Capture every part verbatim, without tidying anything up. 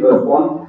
verse one.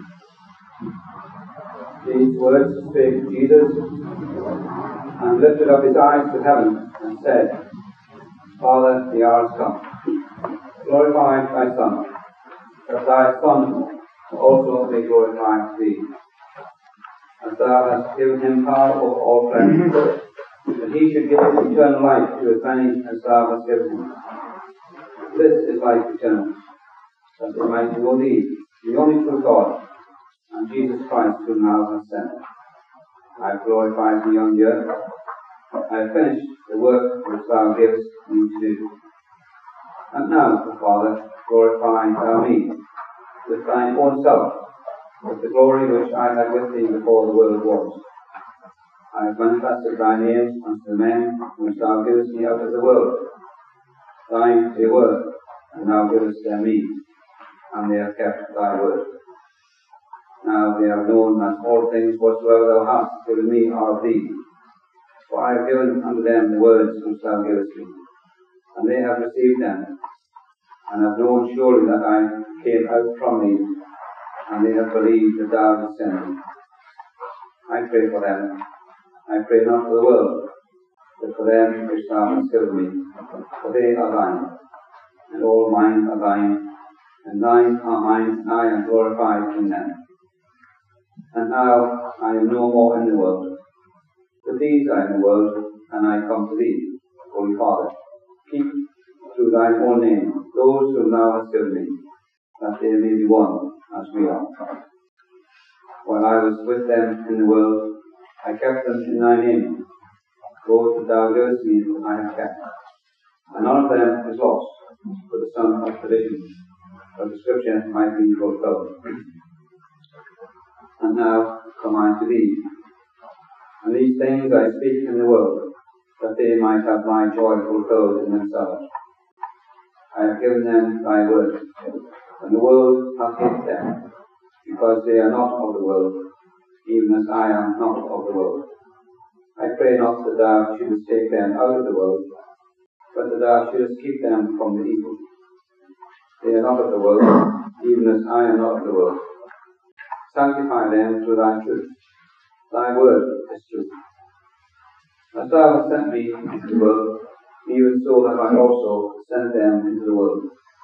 These words spake Jesus, and lifted up his eyes to heaven, and said, Father, the hour is come. Glorify thy Son, that thy Son also may glorify thee. As thou hast given him power over all flesh, that he should give eternal life to as many as thou hast given him. This is life eternal, that they might know thee, the only true God, and Jesus Christ whom thou hast sent. I have glorified thee on the earth. I have finished the work which thou gavest me to do. And now, O Father, glorify thou me with thine own self, with the glory which I had with thee before the world was. I have manifested thy name unto the men which thou gavest me out of the world. Thine they were, and thou gavest them me, and they have kept thy word. Now they have known that all things whatsoever thou hast given me are of thee. For I have given unto them the words which thou gavest me, and they have received them, and have known surely that I came out from thee, and they have believed that thou hast sent me. I pray for them. I pray not for the world, but for them which thou hast given me, for they are thine, and all mine are thine, and thine are mine, and I am glorified in them. And now I am no more in the world, but these are in the world, and I come to thee, Holy Father. Keep through thine own name those whom thou hast given me, that they may be one as we are. While I was with them in the world, I kept them in thy name. Those that thou gavest me I have kept. And none of them is lost, but the son of perdition, that the scripture might be fulfilled. And now come I to thee. And these things I speak in the world, that they might have my joy fulfilled in themselves. I have given them thy word, and the world hath hated them, because they are not of the world, even as I am not of the world. I pray not that thou shouldest take them out of the world, but that thou shouldest keep them from the evil. They are not of the world, even as I am not of the world. Sanctify them through thy truth. Thy word is truth. As thou hast sent me into the world, even so have I also sent them into the world.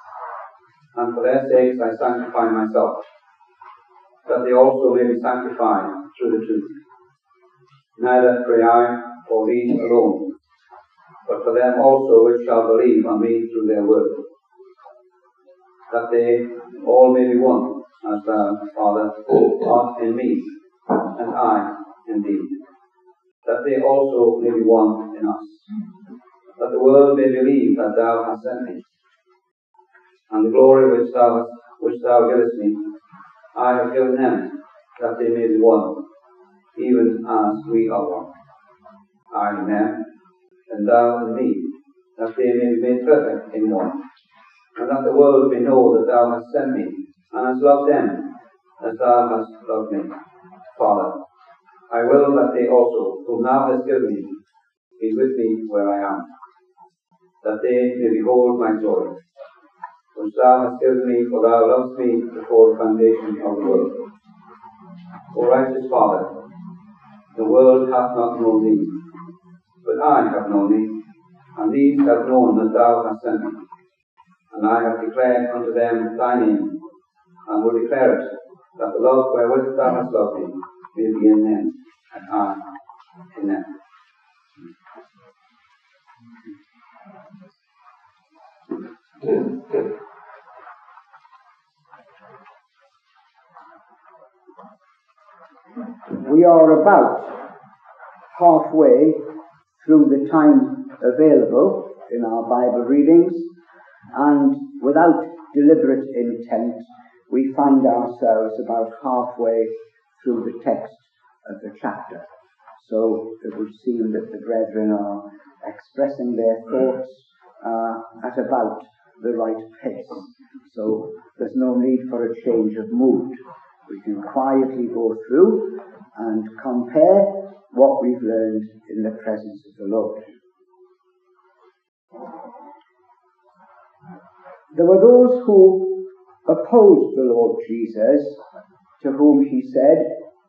And for their sakes I sanctify myself, that they also may be sanctified through the truth. Neither pray I for these alone, but for them also which shall believe on me through their word, that they all may be one, as thou, Father, art in me, and I in thee, that they also may be one in us, that the world may believe that thou hast sent me. And the glory which thou hast, which thou givest me, I have given them, that they may be one, even as we are one. I in them, and thou in me, that they may be made perfect in one, and that the world may know that thou hast sent me, and hast loved them, as thou hast loved me. Father, I will that they also, whom thou hast given me, be with me where I am, that they may behold my joy, which thou hast given me, for thou lovest me before the foundation of the world. O righteous Father, the world hath not known thee, but I have known thee, and these have known that thou hast sent me. And I have declared unto them thy name, and will declare it, that the love wherewith thou hast loved me may be in them, and I in them. We are about halfway through the time available in our Bible readings, and without deliberate intent, we find ourselves about halfway through the text of the chapter. So it would seem that the brethren are expressing their thoughts uh, at about the right pace. So there's no need for a change of mood. We can quietly go through and compare what we've learned in the presence of the Lord. There were those who opposed the Lord Jesus, to whom he said,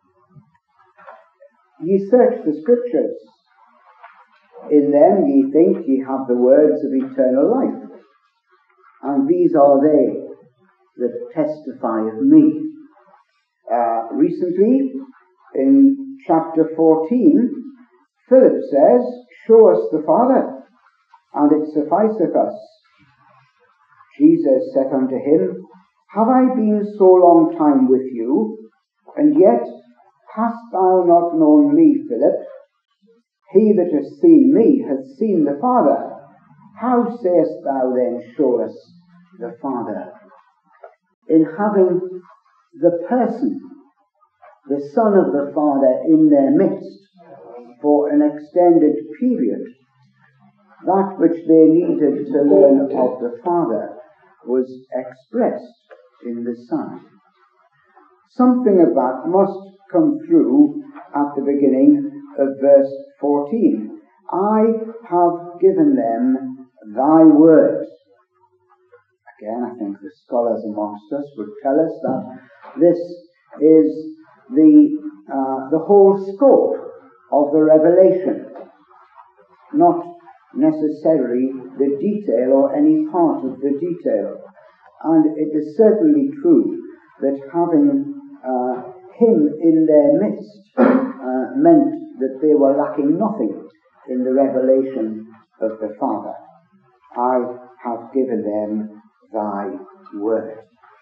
"Ye search the Scriptures. In them ye think ye have the words of eternal life, and these are they that testify of me." Uh, recently, in chapter fourteen, Philip says, "Show us the Father, and it sufficeth us." Jesus saith unto him, "Have I been so long time with you, and yet hast thou not known me, Philip? He that hath seen me hath seen the Father. How sayest thou then, Show us the Father?" In having the person, the Son of the Father, in their midst for an extended period, that which they needed to learn of the Father was expressed in the Son. Something of that must come through at the beginning of verse fourteen. "I have given them thy word." Again, I think the scholars amongst us would tell us that this is the, uh, the whole scope of the revelation, not necessarily the detail or any part of the detail. And it is certainly true that having uh, him in their midst uh, meant that they were lacking nothing in the revelation of the Father. "I have given them thy word."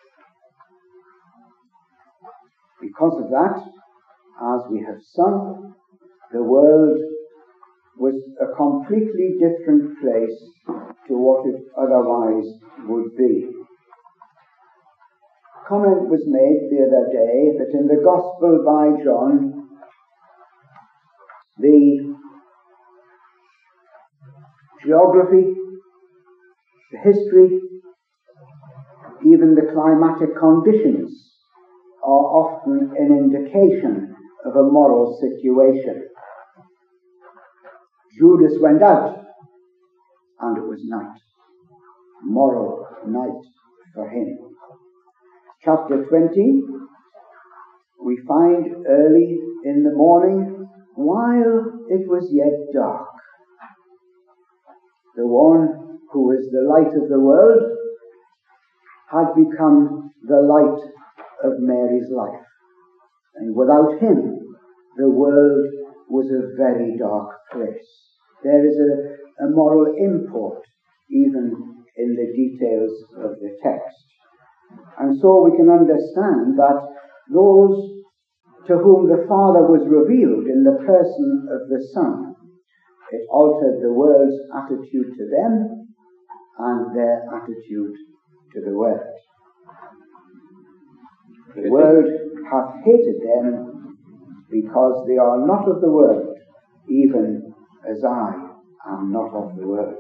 Because of that, as we have sung, the world was a completely different place to what it otherwise would be. Comment was made the other day that in the Gospel by John, the geography, the history, even the climatic conditions are often an indication of a moral situation. Judas went out, and it was night. Moral night for him. Chapter twenty, we find early in the morning, while it was yet dark, the one who is the light of the world had become the light of Mary's life. And without him, the world was a very dark place. There is a, a moral import even in the details of the text. And so we can understand that those to whom the Father was revealed in the person of the Son, it altered the world's attitude to them and their attitude to the world. The world hath hated them because they are not of the world, even as I am not of the world.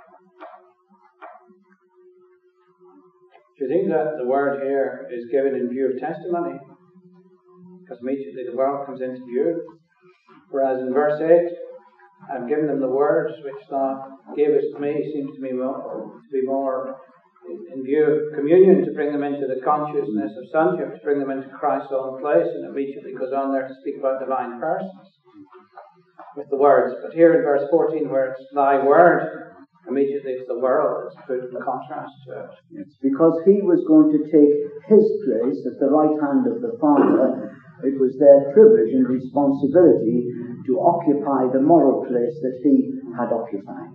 Do you think that the word here is given in view of testimony? Because immediately the world comes into view. Whereas in verse eight, I've given them the words which thou gavest me, seems to me more, to be more in view of communion, to bring them into the consciousness of sonship, to bring them into Christ's own place, and immediately goes on there to speak about divine persons with the words. But here in verse fourteen, where it's thy word, immediately it's the world that's put in contrast to it. It's because he was going to take his place at the right hand of the Father. It was their privilege and responsibility to occupy the moral place that he had occupied.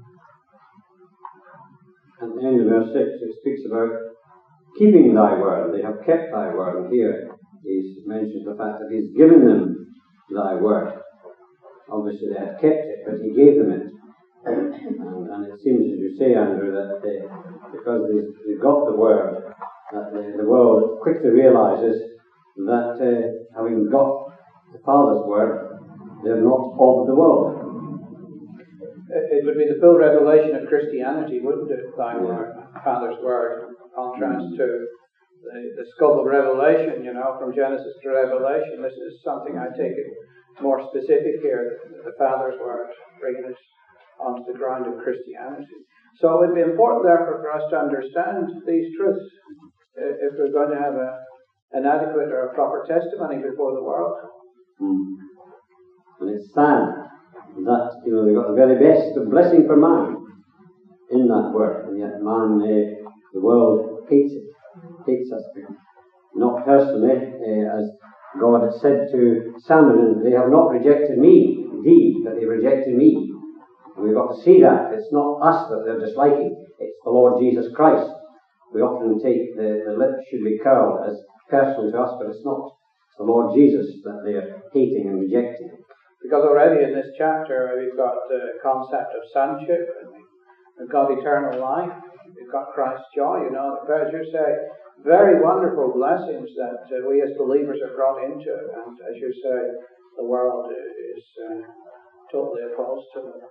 At the end of verse six, it speaks about keeping thy word. They have kept thy word. And here he mentions the fact that he's given them thy word. Obviously they had kept it, but he gave them it. And, and it seems, as you say, Andrew, that they, because they, they got the word, that the, the world quickly realises that uh, having got the Father's word, they're not of the world. It would be the full revelation of Christianity, wouldn't it? Thy word, Father's word, in contrast to the, the scope of revelation, you know, from Genesis to Revelation. This is something, I take it, more specific here, the Father's word, bringing us onto the ground of Christianity. So it would be important, therefore, for us to understand these truths. if we're going to have a, an adequate or a proper testimony before the world. Mm. And it's sad that, you know, they've got the very best of blessing for man in that word, and yet man, uh, the world hates it, hates us. Not personally, uh, as God had said to Samuel, they have not rejected me, thee, but they've rejected me. And we've got to see that. It's not us that they're disliking, it's the Lord Jesus Christ. We often take the, the lips should be curled as personal to us, but it's not. It's the Lord Jesus that they're hating and rejecting. Because already in this chapter we've got the concept of sonship, and we've got eternal life, we've got Christ's joy, you know, as you say, very wonderful blessings that uh, we as believers are brought into, and as you say, the world is uh, totally opposed to them.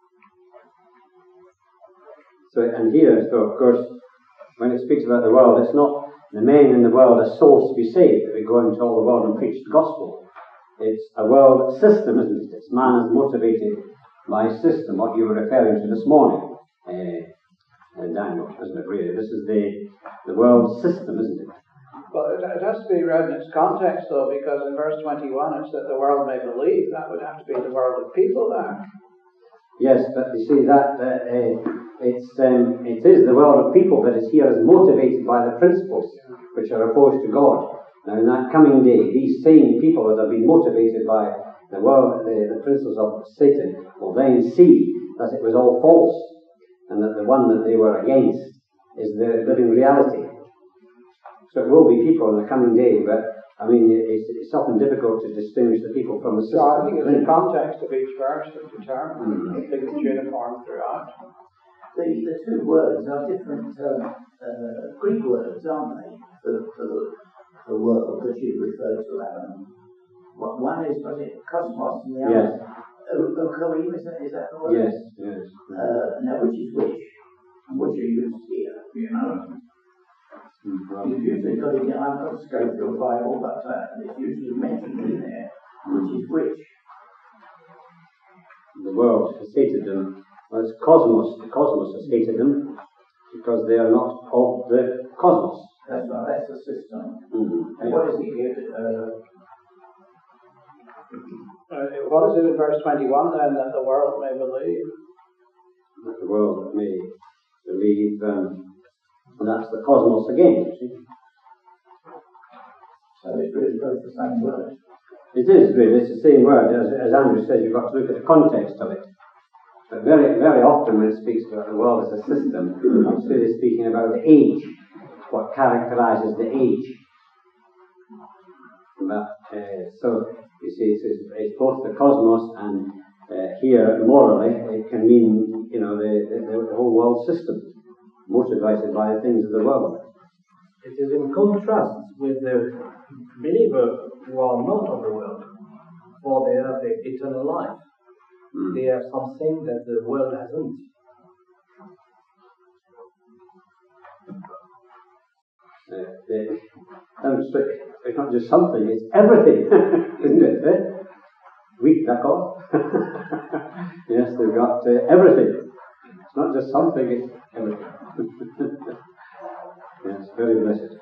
So, and here, so of course, when it speaks about the world, it's not the men in the world are souls to be saved, that we go into all the world and preach the gospel. It's a world system, isn't it? It's man is motivated by a system, what you were referring to this morning, uh, uh, Daniel, isn't it, really? This is the, the world system, isn't it? Well, it, it has to be read in its context, though, because in verse twenty-one it's that the world may believe. That would have to be the world of people there. Yes, but you see that uh, uh, it's um, it is the world of people that is here is motivated by the principles which are opposed to God. Now, in that coming day, these same people that have been motivated by the world, the, the principles of Satan, will then see that it was all false, and that the one that they were against is the living reality. So it will be people in the coming day, but I mean, it's, it's often difficult to distinguish the people from the system. So I think it's the context of each verse that determines. Mm-hmm. I think it's uniform throughout. The, the two words are different um, uh, Greek words, aren't they, for, for the, the world that you refer to, Alan? One is, was it cosmos, and the Yes. other, okoim, is that, is that the word? Yes, yes. Uh, now, which is which? And which are used here, you know? Mm-hmm. You've usually got it, I've got to go through a Bible, but uh, it's usually mentioned in there, which is which. The world has hated them. Well, it's cosmos. The cosmos has hated them because they are not of the cosmos. That's right, that's the system. Mm-hmm. And what is it here? Uh, Uh, what is it in verse twenty-one then, that the world may believe? That the world may believe, um, and that's the cosmos again, you see. so it's really both the same word. It is really, it's the same word. As, as Andrew says, you've got to look at the context of it. But very, very often when it speaks about the world as a system, it's really speaking about the age, what characterizes the age. But, uh, so, you see, it's, it's both the cosmos and uh, here, morally, it can mean, you know, the, the, the whole world system, motivated by the things of the world. It is in contrast with the believer who are not of the world, for they have the eternal life. Mm. They have something that the world hasn't. Uh, they, it's not just something, it's everything, isn't it? Eh? Oui, d'accord? Yes, they've got uh, everything. It's not just something, it's everything. Yes, very blessed.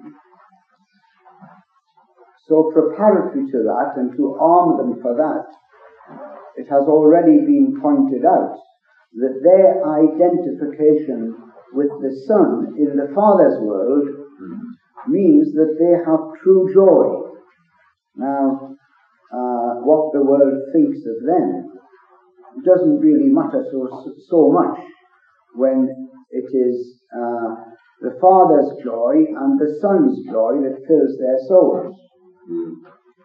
So preparatory to that, and to arm them for that, it has already been pointed out that their identification with the Son in the Father's world means that they have true joy. Now, uh, what the world thinks of them doesn't really matter so, so much when it is uh, the Father's joy and the Son's joy that fills their souls. Mm.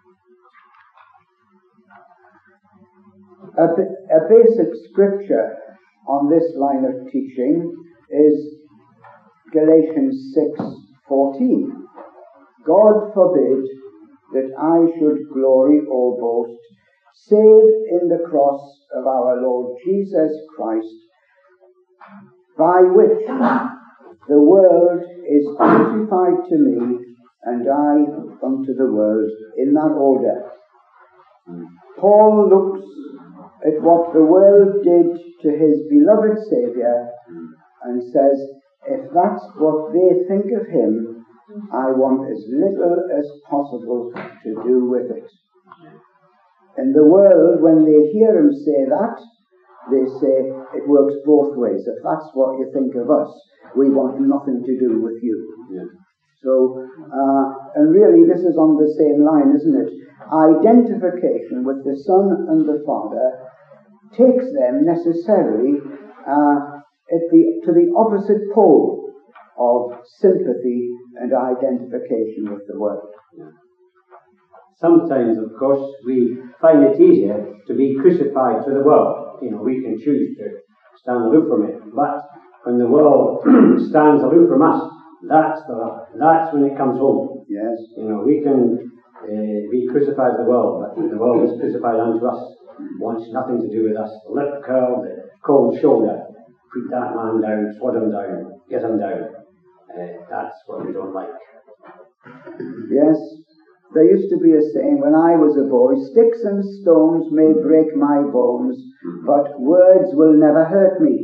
A, a basic scripture on this line of teaching is Galatians six fourteen. God forbid that I should glory or boast, save in the cross of our Lord Jesus Christ, by which the world is crucified to me, and I unto the world, in that order. Paul looks at what the world did to his beloved Saviour and says, if that's what they think of him, I want as little as possible to do with it. In the world, when they hear him say that, they say it works both ways. If that's what you think of us, we want nothing to do with you. Yeah. So, uh, and really this is on the same line, isn't it? Identification with the Son and the Father takes them necessarily uh, at the, to the opposite pole of sympathy and identification with the world. Yeah. Sometimes, of course, we find it easier to be crucified to the world. You know, we can choose to stand aloof from it. But when the world stands aloof from us, that's the that's when it comes home. Yes. You know, we can uh, be crucified to the world, but when the world is crucified unto us, wants nothing to do with us. Lip curl, the cold shoulder, put that man down, swat him down, get him down. Uh, that's what we don't like. Yes. There used to be a saying when I was a boy, sticks and stones may break my bones, but words will never hurt me.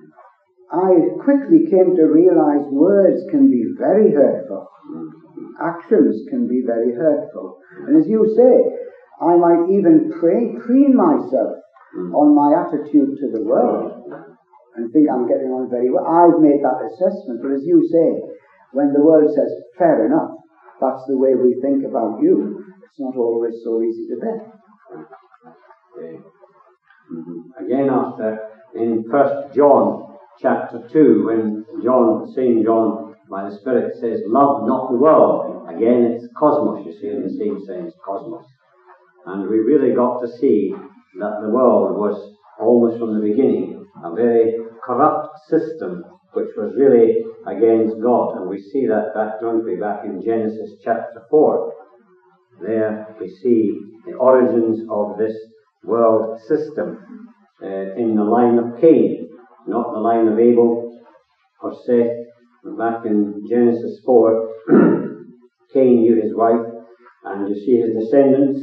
I quickly came to realize words can be very hurtful. Actions can be very hurtful. And as you say, I might even pre- preen myself on my attitude to the world and think I'm getting on very well. I've made that assessment, but as you say, when the world says, fair enough, that's the way we think about you, it's not always so easy to bear. Okay. Mm-hmm. Again, after in First John chapter two, when John, Saint John, by the Spirit, says, "Love not the world." Again, it's cosmos. You see, in the same sense, cosmos. And we really got to see that the world was almost from the beginning a very corrupt system, which was really against God. And we see that back, don't we, back in Genesis chapter four. There we see the origins of this world system uh, in the line of Cain, not the line of Abel or Seth. Back in Genesis four, Cain knew his wife, and you see his descendants,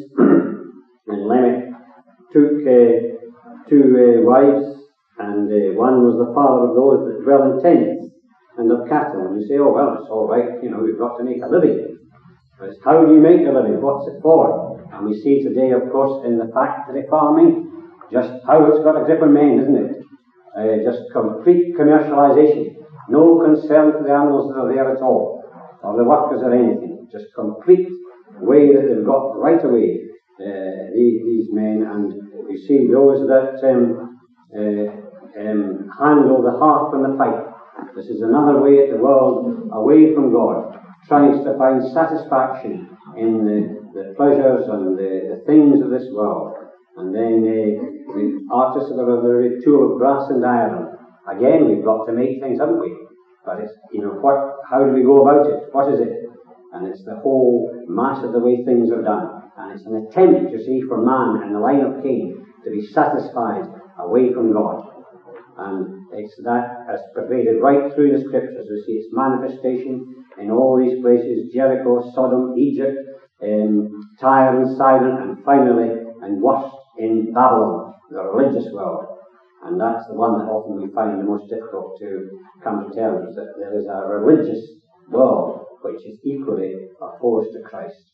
and Lamech took uh, two uh, wives, and uh, one was the father of those that dwell in tents and of cattle. And you say, oh, well, it's all right, you know, we've got to make a living. But it's how do you make a living? What's it for? And we see today, of course, in the factory farming, just how it's got a grip on men, isn't it? Uh, just complete commercialization. No concern for the animals that are there at all, or the workers or anything. Just complete way that they've got right away, uh, these, these men. And you see those that um, uh, um, handle the harp and the pipe. This is another way at the world away from God, tries to find satisfaction in the, the pleasures and the, the things of this world. And then uh, the artists are a very tool of brass and iron. Again, we've got to make things, haven't we? But it's, you know, what? How do we go about it? What is it? And it's the whole mass of the way things are done. And it's an attempt, you see, for man in the line of Cain to be satisfied away from God. And it's that as pervaded right through the scriptures. We see its manifestation in all these places: Jericho, Sodom, Egypt, um, Tyre and Sidon, and finally, and worst, in Babylon, the religious world. And that's the one that often we find the most difficult to come to terms with, that there is a religious world which is equally opposed to Christ.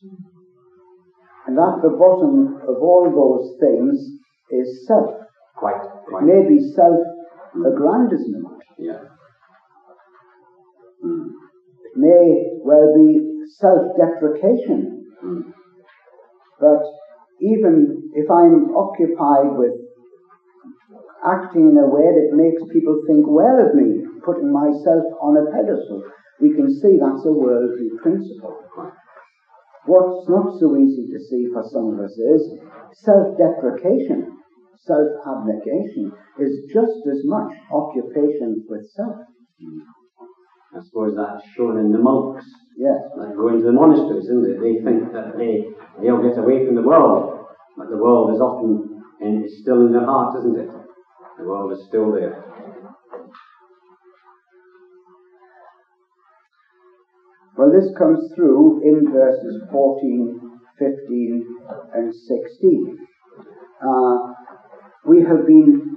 And at the bottom of all those things is self. Quite, quite. It may be self-aggrandizement. Yeah. Mm. It may well be self-deprecation. Mm. But even if I'm occupied with acting in a way that makes people think well of me, putting myself on a pedestal, we can see that's a worldly principle. What's not so easy to see for some of us is self-deprecation, self-abnegation is just as much occupation with self. I suppose that's shown in the monks. Yes. That go into the monasteries, isn't it? They think that they, they'll get away from the world, but the world is often and it's still in their heart, isn't it? The world is still there. Well, this comes through in verses fourteen, fifteen, and sixteen. Uh, we have been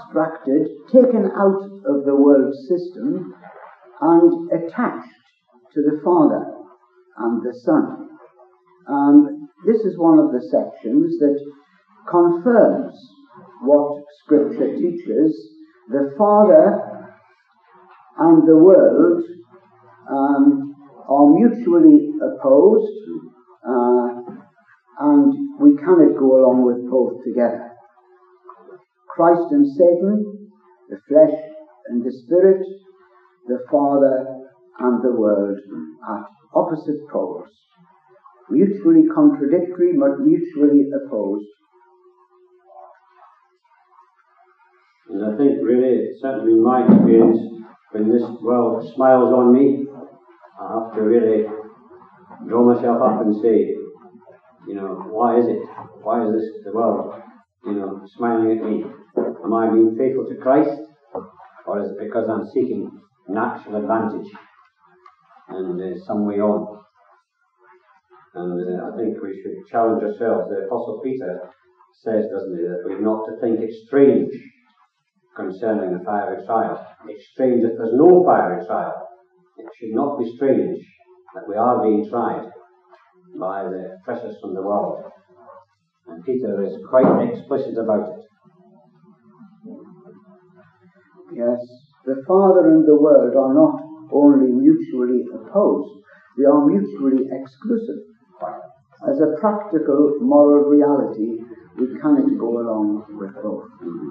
abstracted, taken out of the world system, and attached to the Father and the Son. And this is one of the sections that confirms what Scripture teaches. The Father and the world um, are mutually opposed, uh, and we cannot go along with both together. Christ and Satan, the flesh and the spirit, the Father and the world at opposite poles, mutually contradictory but mutually opposed. And I think really, certainly in my experience, when this world smiles on me, I have to really draw myself up and say, you know, why is it? Why is this the world, you know, smiling at me? Am I being faithful to Christ? Or is it because I'm seeking natural advantage and uh, some way on? And uh, I think we should challenge ourselves. The Apostle Peter says, doesn't he, that we're not to think it strange concerning the fiery trial. It's strange if there's no fiery trial. It should not be strange that we are being tried by the pressures from the world. And Peter is quite explicit about it. Yes, the Father and the world are not only mutually opposed, they are mutually exclusive. As a practical moral reality, we cannot go along with both.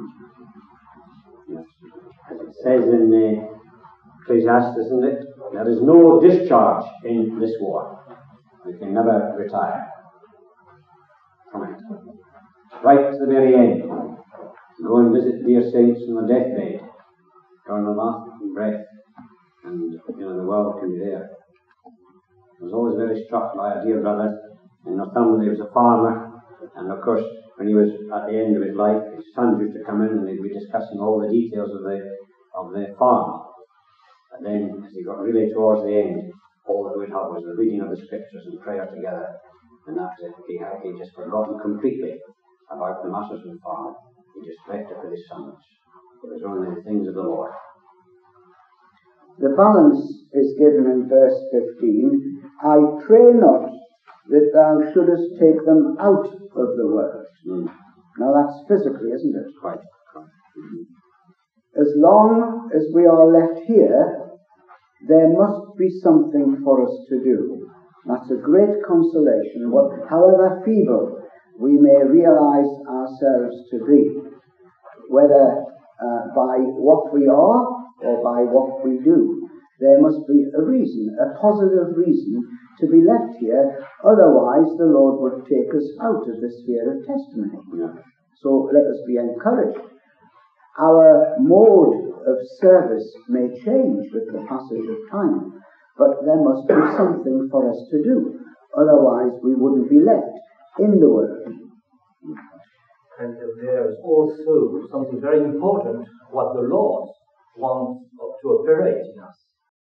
Yes. As it says in the Ecclesiastes, isn't it? There is no discharge in this war. We can never retire from it. Right to the very end. Go and visit dear saints on the deathbed, during the last breath, and you know the world can be there. I was always very struck by a dear brother in Northumberland. He was a farmer, and of course, when he was at the end of his life, his sons used to come in and they'd be discussing all the details of the of the farm. And then, as he got really towards the end, all that we'd have was the reading of the scriptures and prayer together, and that was it. He had he just forgotten completely about the matters of the farm. He just left it with his sons. It was only the things of the Lord. The balance is given in verse fifteen. I pray not that thou shouldest take them out of the world. Mm. Now that's physically, isn't it? Quite. quite. Mm-hmm. As long as we are left here, there must be something for us to do. That's a great consolation, however feeble we may realize ourselves to be, whether uh, by what we are or by what we do. There must be a reason, a positive reason to be left here, otherwise the Lord would take us out of the sphere of testimony. Yeah. So let us be encouraged. Our mode of service may change with the passage of time, but there must be something for us to do, otherwise we wouldn't be left in the world. And there is also something very important, what the Lord wants to operate in us,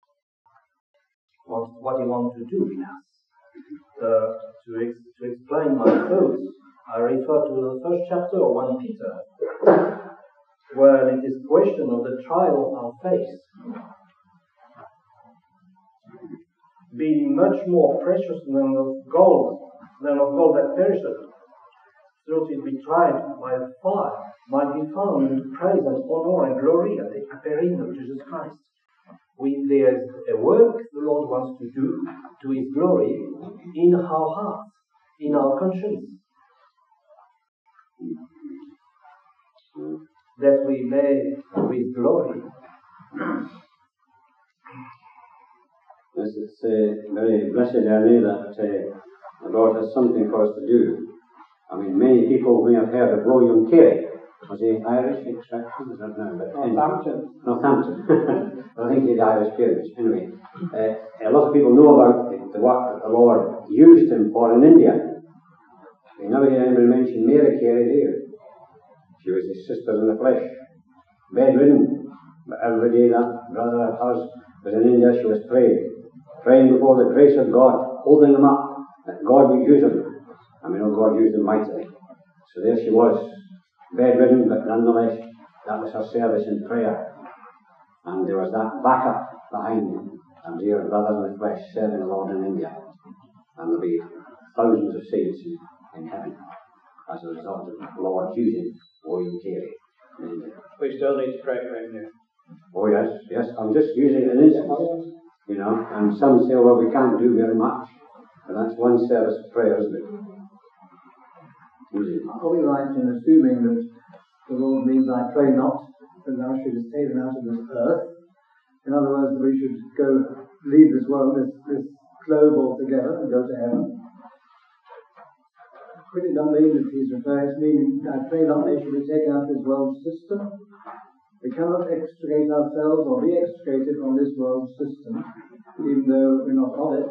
what He wants to do in us. Uh, to, ex- to explain my thoughts, I refer to the first chapter of First Peter, where it is question of the trial of our faith being much more precious than of gold, than of gold that perisheth, though it be tried by fire, might be found in praise and honor and glory at the appearing of Jesus Christ. We, there is a work the Lord wants to do to His glory in our hearts, in our conscience, that we may, with glory. Yes, it's a very blessed journey that uh, the Lord has something for us to do. I mean, many people may have heard of William Carey. Was he Irish extraction? I don't know. But Northampton. Northampton. I think he's Irish parents. Anyway, uh, a lot of people know about the work that the Lord used him for in India. You never hear anybody mention Mary Carey, do you? She was his sister in the flesh, bedridden. But every day that brother of hers was in India, she was praying. Praying before the grace of God, holding them up, that God would use them. I mean, oh, God used them mightily. So there she was, bedridden, but nonetheless, that was her service in prayer. And there was that backup behind and dear brothers in the flesh serving the Lord in India. And there'll be thousands of saints in, in heaven as a result of the Lord choosing William Carey in India. We still need to pray for him here. Oh yes, yes, I'm just using an instance, you know, and some say, well, we can't do very much. And that's one service of prayer, isn't it? Using. Are we right in assuming that the Lord means I pray not, that thou shouldest take them out of this earth? In other words, that we should go, leave this world, this, this globe altogether and go to heaven? Could it not mean that he's referring to meaning, I pray not they should be taken out of this world system? We cannot extricate ourselves or be extricated from this world system, even though we're not of it.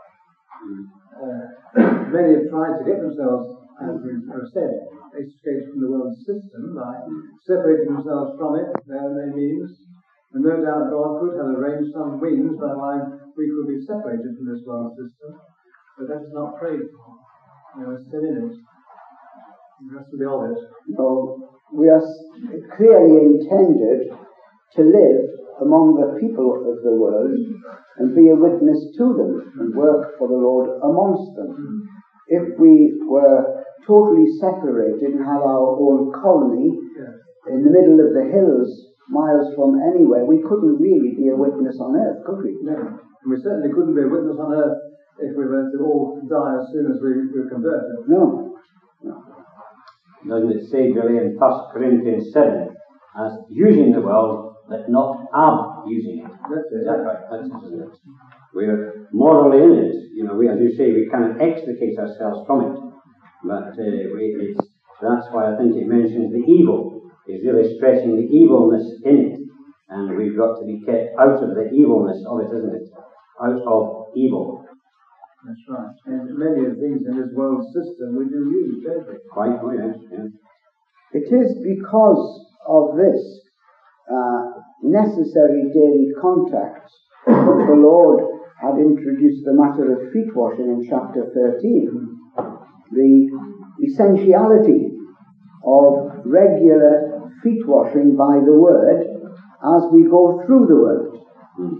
Uh, many have tried to get themselves, as we have said, extricated from the world system by separating themselves from it, there are their means. And no doubt God could have arranged some means by which we could be separated from this world system, but that is not prayed for. There is sin in it. The rest will be of it. No, we are clearly intended to live among the people of the world and be a witness to them and work for the Lord amongst them. Mm. If we were totally separated and had our own colony yes. in the middle of the hills, miles from anywhere, we couldn't really be a witness on earth, could we? No. And we certainly couldn't be a witness on earth if we were to all die as soon as we were converted. No. no. Doesn't it say really in First Corinthians seven as using the world, but not abusing it? That's it. Is that right? That's it. We're morally in it. You know, we, as you say, we cannot extricate ourselves from it. But uh, we, it's, that's why I think it mentions the evil. It's really stressing the evilness in it. And we've got to be kept out of the evilness of it, isn't it? Out of evil. That's right. And many of the things in this world system we do use, don't we? Quite, oh yes, yes. It is because of this uh, necessary daily contact that the Lord had introduced the matter of feet washing in chapter thirteen. The essentiality of regular feet washing by the Word as we go through the Word. Mm.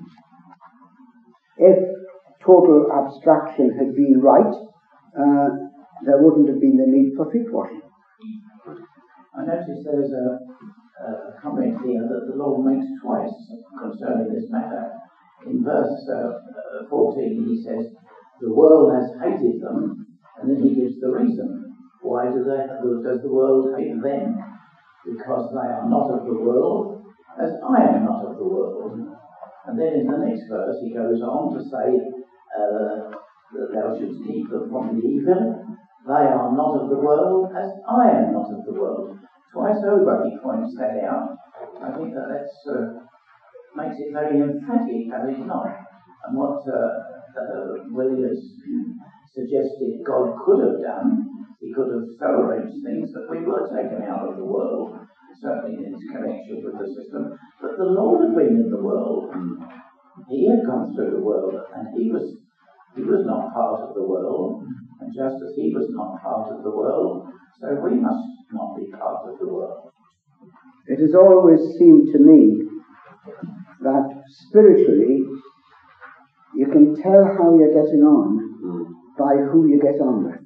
If total abstraction had been right, uh, there wouldn't have been the need for feet washing. I notice there's a, a comment here that the Lord makes twice concerning this matter. In verse uh, fourteen, he says, "The world has hated them," and then he gives the reason. Why do they? Does the world hate them? Because they are not of the world, as I am not of the world. And then in the next verse, he goes on to say uh, that thou shouldst keep them from the evil. They are not of the world, as I am not of the world. Twice over he points that out. I think that that's, uh, makes it very emphatic, does it not? And what uh, uh, Willie has suggested God could have done, he could have so arranged things that we were taken out of the world, certainly in its connection with the system. But the Lord had been in the world. He had gone through the world, and he was he was not part of the world. And just as he was not part of the world, so we must not be part of the world. It has always seemed to me that spiritually you can tell how you're getting on by who you get on with.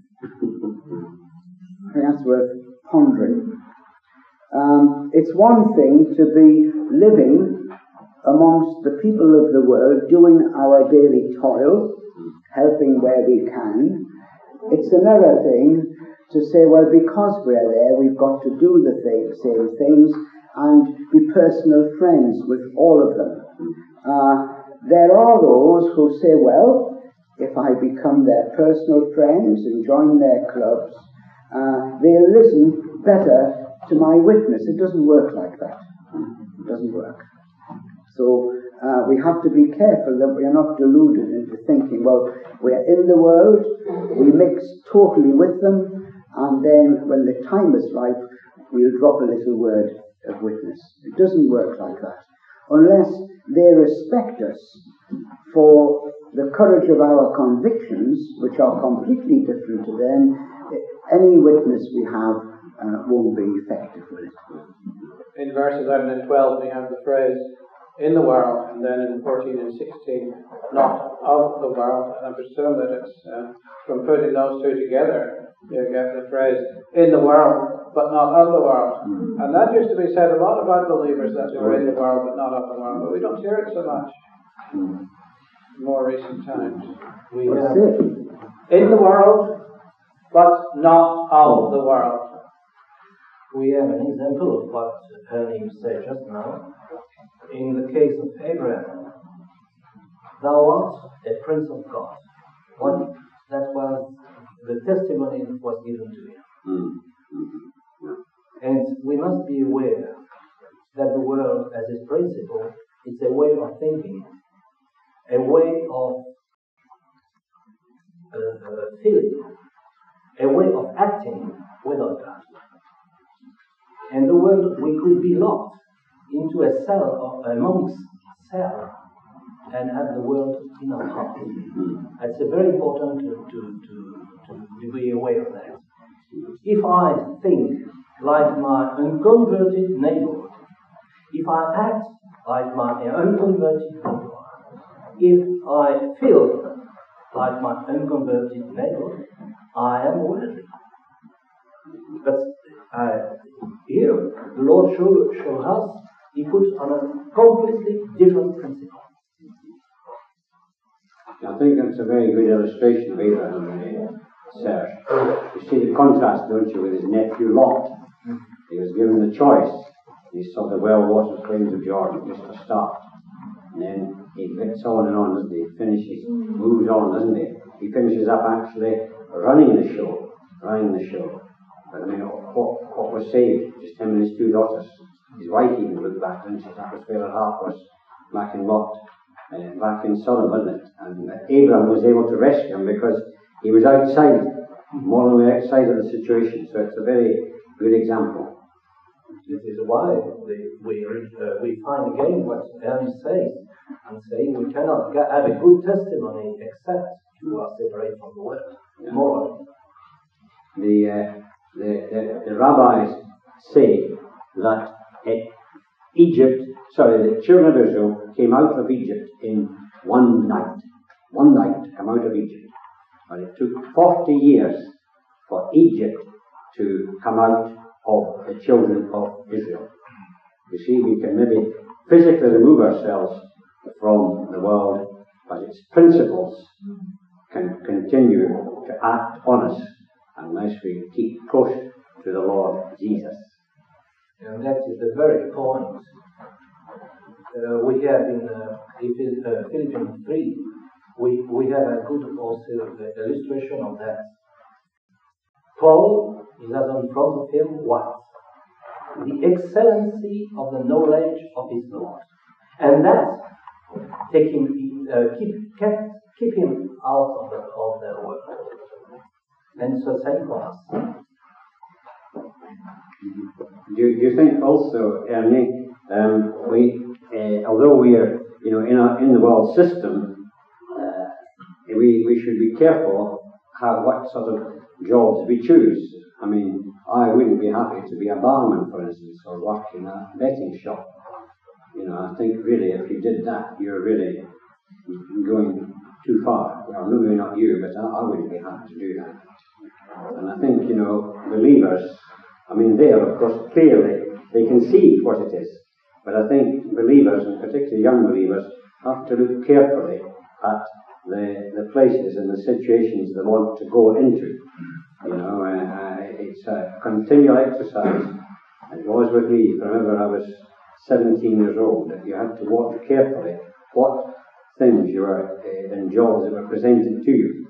I think that's worth pondering. Um, it's one thing to be living amongst the people of the world, doing our daily toil, helping where we can. It's another thing to say, well, because we're there, we've got to do the thing, same things and be personal friends with all of them. Uh, there are those who say, well, if I become their personal friends and join their clubs, uh, they'll listen better to my witness. It doesn't work like that. It doesn't work. So uh, we have to be careful that we are not deluded into thinking, well, we're in the world, we mix totally with them, and then when the time is right, we'll drop a little word of witness. It doesn't work like that. Unless they respect us for the courage of our convictions, which are completely different to them, any witness we have uh, won't be effective with it. In verses eleven and twelve we have the phrase, in the world, and then in fourteen and sixteen, not of the world. And I presume that it's uh, from putting those two together, you get the phrase, in the world, but not of the world. Mm. And that used to be said a lot about believers, that they were in the world, but not of the world. But we don't hear it so much in more recent times. We have in the world, but not of the world. We have an example of what Ernie said just now. In the case of Abraham, thou art a prince of God. What that was the testimony that was given to him. Mm-hmm. And we must be aware that the world, as its principle, is a way of thinking, a way of uh, uh, feeling, a way of acting without God. And the world, we could be locked into a cell, or a monk's cell, and have the world in our heart. It's very important to, to, to, to be aware of that. If I think like my unconverted neighbor, if I act like my unconverted neighbor, if I feel like my unconverted neighbor, I am worldly. But uh, here, the Lord shows show us, He puts on a completely different principle. I think that's a very good illustration of Abraham, sir. You see the contrast, don't you, with his nephew Lot. He was given the choice. He saw the well-watered plains of Jordan just to start. And then he gets on and on, doesn't he? He finishes, moves on, doesn't he? He finishes up actually running the show, running the show. But I mean, what, what was saved? Just him and his two daughters. His wife even looked back, and she that was where her heart was, back in Lot, uh, back in Sodom, wasn't it? And uh, Abraham was able to rescue him because he was outside, morally outside of the situation. So it's a very good example. This is why we we, uh, we find again what Ernest says, and saying we cannot get, have a good testimony except you are separated from the world, yeah. Morally. The, uh, the, the, the rabbis say that uh, Egypt, sorry, the children of Israel came out of Egypt in one night. One night to come out of Egypt. But it took forty years for Egypt to come out of the children of Israel. You see, we can maybe physically remove ourselves from the world, but its principles can continue to act on us unless we keep close to the Lord Jesus. And that is the very point uh, we have in uh, Philippians three. We, we have a good also uh, illustration of that. Paul is has in front of him what? The excellency of the knowledge of his Lord. And that take him, uh, keep, keep, keep him out of the, of the world. And it's the same for us. Do you, do you think also, Ernie, um, we, uh, although we are, you know, in, our, in the world system, uh, we, we should be careful how, what sort of jobs we choose. I mean, I wouldn't be happy to be a barman, for instance, or work in a betting shop. You know, I think really if you did that, you're really going too far. Well, maybe not you, but I, I wouldn't be happy to do that. And I think, you know, believers, I mean, they are, of course, clearly, they can see what it is. But I think believers, and particularly young believers, have to look carefully at the, the places and the situations they want to go into. You know, uh, it's a continual exercise. It was with me, remember I was seventeen years old, that you had to watch carefully what things you were uh, and jobs that were presented to you.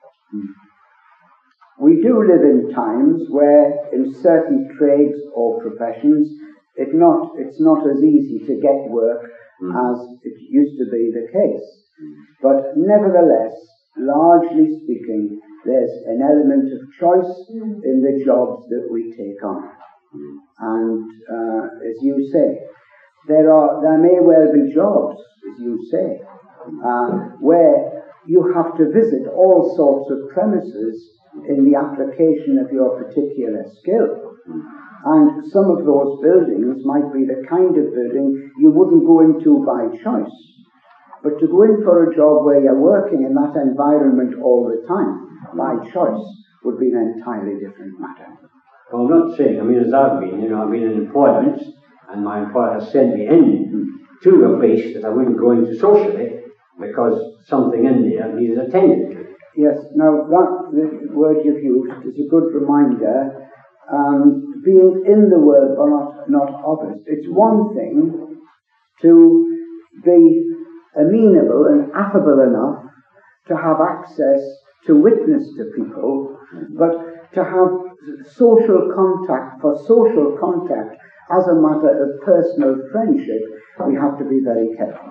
We do live in times where in certain trades or professions it not, it's not as easy to get work mm. as it used to be the case. But nevertheless, largely speaking, there's an element of choice in the jobs that we take on. And uh, as you say, there are there may well be jobs, as you say, uh, where you have to visit all sorts of premises in the application of your particular skill. And some of those buildings might be the kind of building you wouldn't go into by choice. But to go in for a job where you're working in that environment all the time, by choice, would be an entirely different matter. Well, I'm not saying, I mean, as I've been, you know, I've been in employment, and my employer has sent me in to a base that I wouldn't go into socially, because something in there needed attending to. Yes, now that the word you've used is a good reminder. Um, being in the Word but not, not of it. It's one thing to be amenable and affable enough to have access to witness to people, but to have social contact for social contact as a matter of personal friendship, we have to be very careful.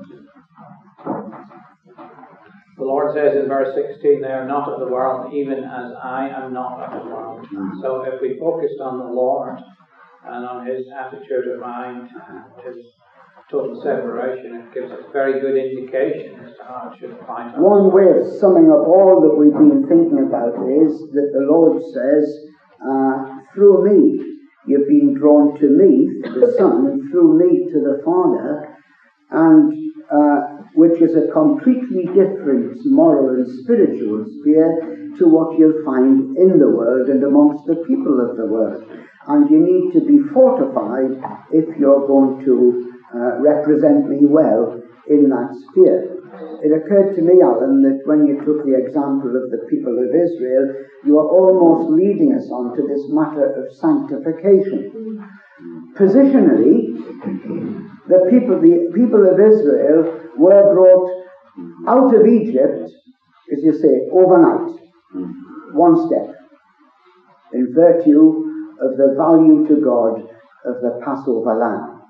The Lord says in verse sixteen, they are not of the world, even as I am not of the world. Mm-hmm. So if we focused on the Lord and on His attitude of mind, His total separation, it gives us very good indication as to how it should apply to us. One way of summing up all that we've been thinking about is that the Lord says, uh, through me, you've been drawn to me, the Son, and through me to the Father, and uh, which is a completely different moral and spiritual sphere to what you'll find in the world and amongst the people of the world. And you need to be fortified if you're going to uh, represent me well in that sphere. It occurred to me, Alan, that when you took the example of the people of Israel, you are almost leading us on to this matter of sanctification. Positionally, the people, the people of Israel were brought out of Egypt, as you say, overnight, one step, in virtue of the value to God of the Passover lamb.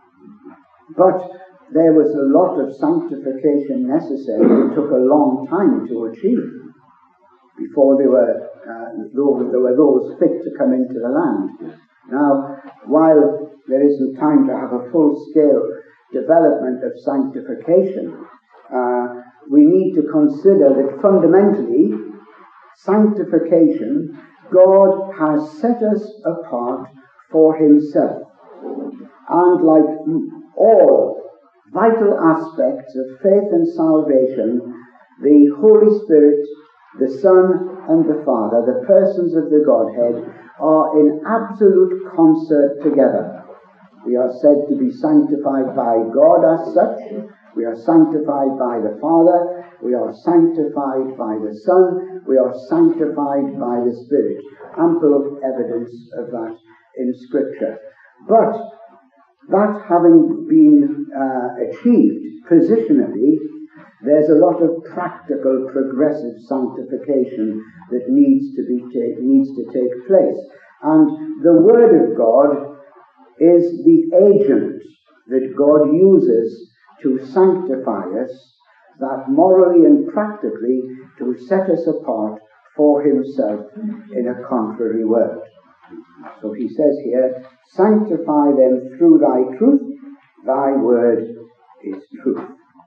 But there was a lot of sanctification necessary. It took a long time to achieve before they were, uh, there were those fit to come into the land. Now, while there isn't time to have a full-scale development of sanctification, uh, we need to consider that fundamentally, sanctification, God has set us apart for Himself. And like all vital aspects of faith and salvation, the Holy Spirit, the Son, and the Father, the persons of the Godhead, are in absolute concert together. We are said to be sanctified by God as such. We are sanctified by the Father. We are sanctified by the Son. We are sanctified by the Spirit. Ample evidence of that in Scripture. But that having been uh, achieved positionally, there's a lot of practical, progressive sanctification that needs to be take, needs to take place. And the Word of God is the agent that God uses to sanctify us, that morally and practically to set us apart for Himself in a contrary world. So He says here, sanctify them through Thy truth, Thy word is truth.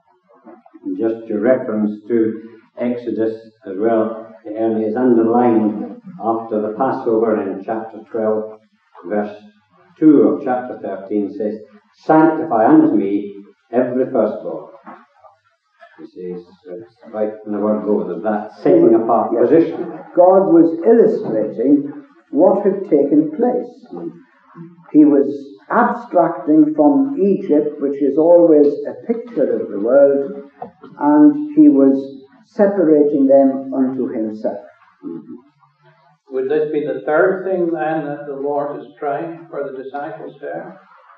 And just to reference to Exodus as well, and is underlined after the Passover in chapter twelve, verse two of chapter thirteen says, sanctify unto me every firstborn. He says, it's right in the word go with that setting apart yes. position. God was illustrating what had taken place. Mm. He was abstracting from Egypt, which is always a picture of the world, and He was separating them unto Himself. Mm-hmm. Would this be the third thing then that the Lord is praying for the disciples there?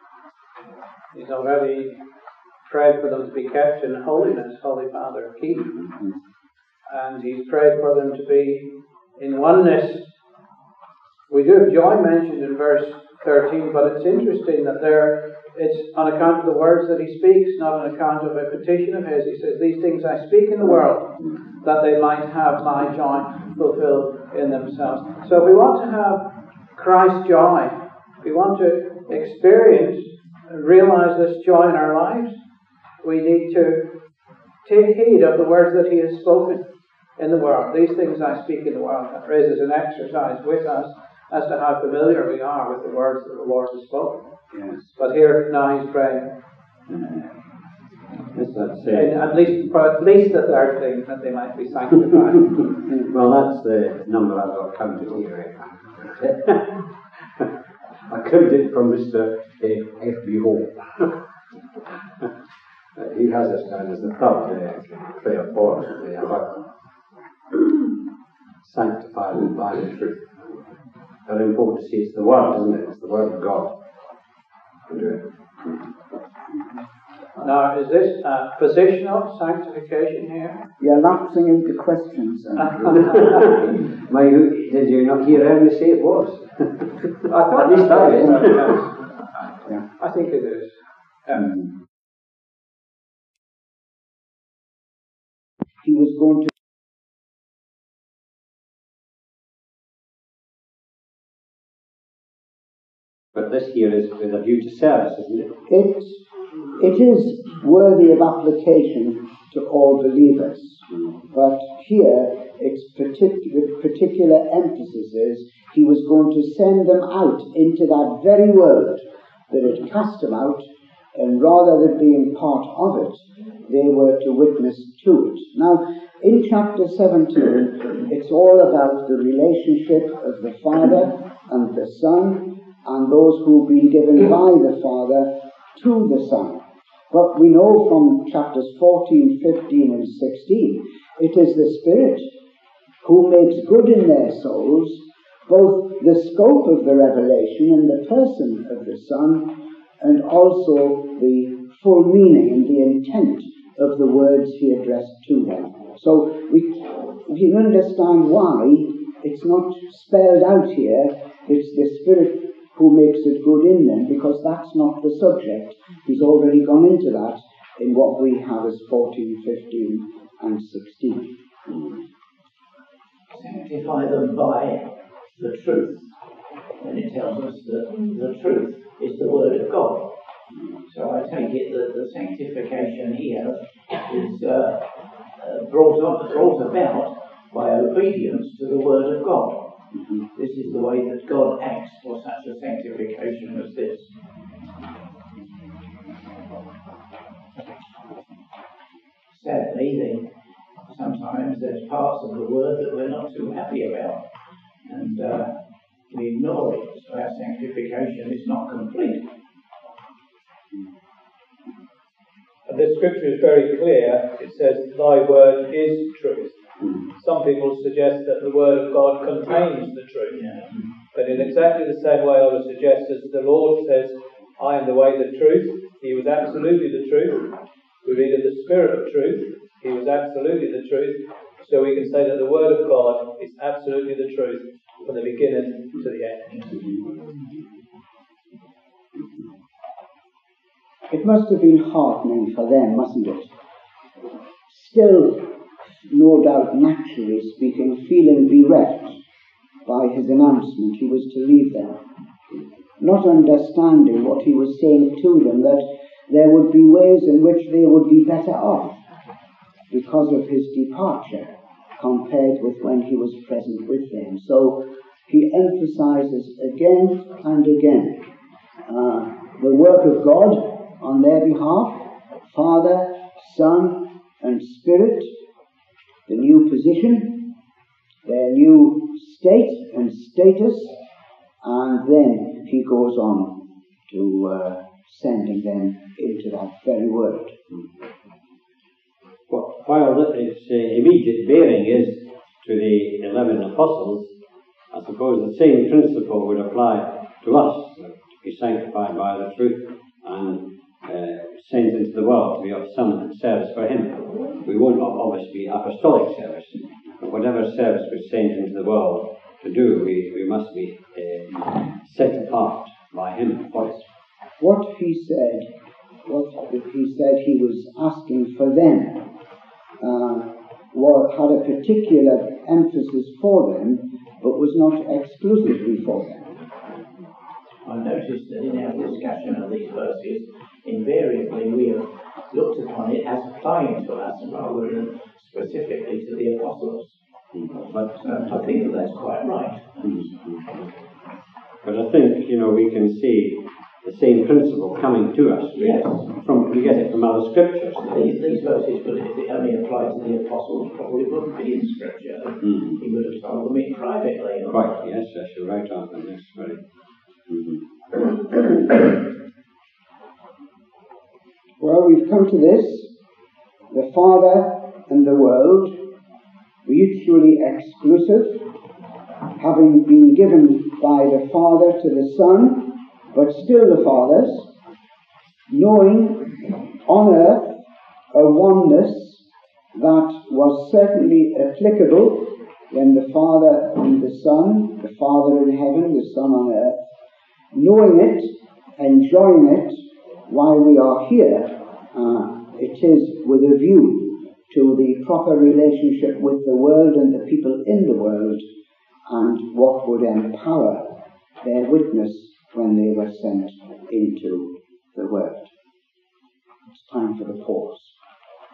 He's already prayed for them to be kept in holiness, Holy Father, keep. Mm-hmm. And He's prayed for them to be in oneness. We do have joy mentioned in verse thirteen, but it's interesting that there it's on account of the words that He speaks, not on account of a petition of His. He says, these things I speak in the world, that they might have my joy fulfilled in themselves. So if we want to have Christ's joy, if we want to experience and realize this joy in our lives, we need to take heed of the words that He has spoken in the world. These things I speak in the world. That raises an exercise with us as to how familiar we are with the words that the Lord has spoken. Yes. But here now he's praying. Yes, that's it. And at least for at least the third thing, that they might be sanctified. Well, that's the number I've got counted here. I counted from Mister F B Hall. He has us down as the third uh, prayer for us today about sanctified by the truth. Very important to see it's the Word, isn't it? It's the Word of God. Now, is this uh, positional sanctification here? You're lapsing into questions. My, did you not hear Ernie say it was? I thought At least I did. Yeah. I think it is. Um, he was going to But this here is with a view to service, isn't it? It, it is worthy of application to all believers. But here, its particular, particular emphasis is he was going to send them out into that very world that had cast them out, and rather than being part of it, they were to witness to it. Now, in chapter seventeen, it's all about the relationship of the Father and the Son, and those who've been given by the Father to the Son. But we know from chapters fourteen, fifteen and sixteen, it is the Spirit who makes good in their souls both the scope of the revelation in the person of the Son, and also the full meaning and the intent of the words he addressed to them. So we, we can understand why it's not spelled out here. It's the Spirit who makes it good in them, because that's not the subject. He's already gone into that in what we have as fourteen, fifteen and sixteen. Sanctify them by the truth. And it tells us that the truth is the Word of God. So I take it that the sanctification here is uh, uh, brought, up, brought about by obedience to the Word of God. This is the way that God acts for such a sanctification as this. Sadly, they, sometimes there's parts of the Word that we're not too happy about, and uh, we ignore it, so our sanctification is not complete. And the scripture is very clear. It says, "Thy word is truth." Some people suggest that the word of God contains the truth. Yeah. But in exactly the same way I would suggest as the Lord says, "I am the way, the truth." He was absolutely the truth. We read of the Spirit of truth. He was absolutely the truth. So we can say that the word of God is absolutely the truth from the beginning to the end. It must have been heartening for them, mustn't it? Still, no doubt, naturally speaking, feeling bereft by his announcement he was to leave them, not understanding what he was saying to them, that there would be ways in which they would be better off because of his departure compared with when he was present with them. So he emphasizes again and again uh, the work of God on their behalf, Father, Son, and Spirit, the new position, their new state and status, and then he goes on to uh, sending them into that very world. Well, while its uh, immediate bearing is to the eleven apostles, I suppose the same principle would apply to us, to be sanctified by the truth and uh, sent into the world to be of some service for him. We won't obviously be apostolic service, but whatever service we're sent into the world to do, we, we must be uh, set apart by him for it. What he said, what he said he was asking for them, uh, what had a particular emphasis for them, but was not exclusively for them. I noticed that in our discussion of these verses, invariably we have looked upon it as applying to us rather than specifically to the apostles. But uh, I think that that's quite right. But I think, you know, we can see the same principle coming to us. Yes. From, we get it from other scriptures. These, these verses, would, if it only applied to the apostles, probably wouldn't be in Scripture. Mm. He would have told them it privately. Quite, yes, yes, you're right, Arthur. Yes, very. Mm-hmm. Well, we've come to this. The Father and the world, mutually exclusive, having been given by the Father to the Son, but still the Father's, knowing on earth a oneness that was certainly applicable when the Father and the Son, the Father in heaven, the Son on earth, knowing it, enjoying it while we are here, uh, it is with a view to the proper relationship with the world and the people in the world, and what would empower their witness when they were sent into the world. It's time for the pause.